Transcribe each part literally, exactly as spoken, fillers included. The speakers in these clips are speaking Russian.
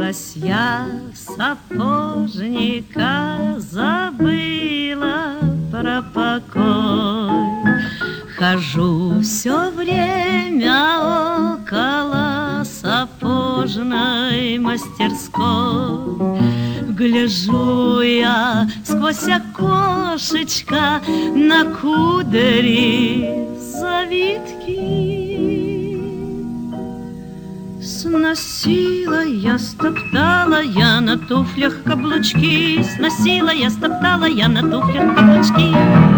Влюбилась я в сапожника, забыла про покой. Хожу все время около сапожной мастерской. Гляжу я сквозь окошечко на кудри завитки. Сносила я, стоптала я на туфлях каблучки. Сносила я, стоптала я на туфлях каблучки.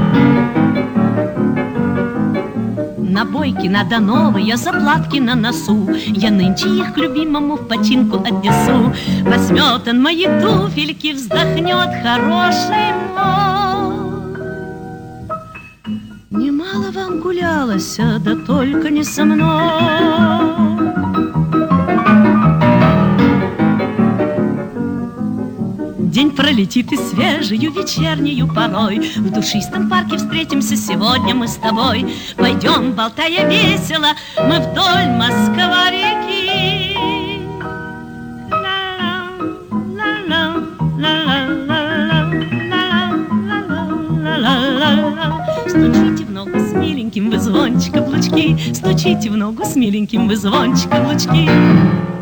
Набойки надо новые, заплатки на носу. Я нынче их к любимому в починку отнесу. Возьмет он мои туфельки, вздохнет хороший мой. Немало вам гулялось, да только не со мной. День пролетит и свежею вечернею порой. В душистом парке встретимся сегодня мы с тобой. Пойдем, болтая весело, мы вдоль Москва-реки. Стучите в ногу с миленьким вы звончик каблучки. Стучите в ногу с миленьким вы звончик каблучки.